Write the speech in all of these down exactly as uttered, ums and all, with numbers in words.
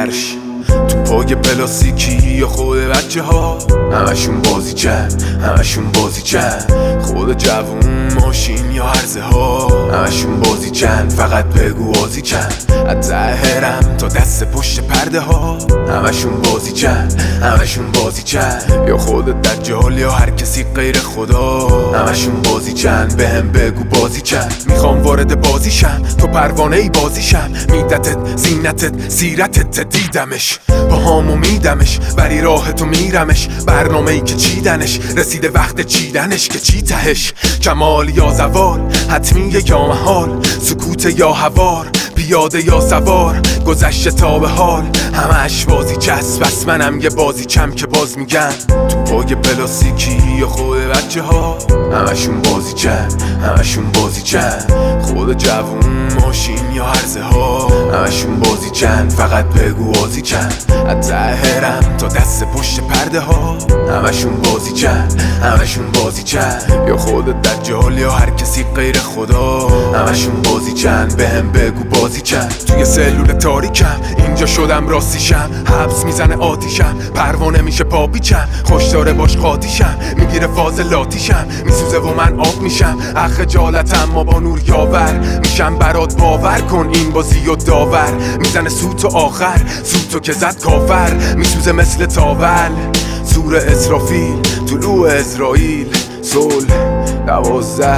فرش، تو پای پلاستیکی یا خود بچه ها همشون بازی چن، همشون بازی چن. خود جوون ماشین یا عرضه ها همشون بازی چن، فقط بگو بازی چن. از ظاهرم تا دست پشت پرده ها همشون بازی چن، همشون بازی چن. یا خود دجال یا هر کسی غیر خدا همشون بازی چن، بهم بگو بازی چن. میخوام وارد بازیشم تو پروانه ای بازیشم، میدتت زینتت سیرتت دیدمش، پاهامو میدمش ولی راه تو میرمش. برنامه ای که چیدنش رسیده وقت چیدنش، که چی تهش کمال یا زوال، حتمی یا محال، سکوت یا هوار، پیاده یا سوار، گذشته تا به حال همش بازی چست. بس منم یه بازی چم که باز میگن تو پای پلاستیکی یا خود بچه ها همشون بازی چن، همشون بازی چن. خود جوون ماشین یا عرضه ها همشون بازی چن، فقط بگو بازی چن. از ظاهرم تا دست پشت پرده ها همشون بازی چن، همشون بازی چن. یا خود دجال یا هر کسی غیر خدا همشون بازی چن، بهم بگو بازی چن. توی سلول تاریکم اینجا شدم راستیشم، حبس میزنه آتیشم، پروانه میشه پاپیچم، خوشداره باش قاطیشم، میگیره فاز لاتیشم، میسوزه و من آب میشم. اخ خجالتم ما با نور یاور میشم برات، باور کن این بازی و داور. میزنه سوت و آخر سوتو که زد کافر، میسوزه مثل تاول سور اسرافیل، طلوع اسرائیل صلح دوازده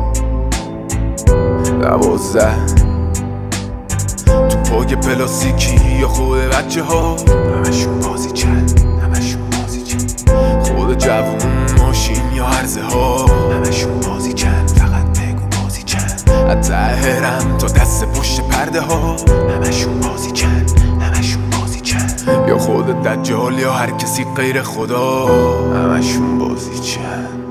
دوازده. تو پای پلاستیکی یا خود بچه ها همشون بازی چن، همشون بازی چن. خود جوون ماشین یا عرضه ها همشون بازی چن، فقط بگو بازی چن. از ظاهرم تا دست پشت پرده ها همشون بازی چن، همشون بازی چن. یا خود دجال یا هر کسی غیر خدا همشون بازی چن.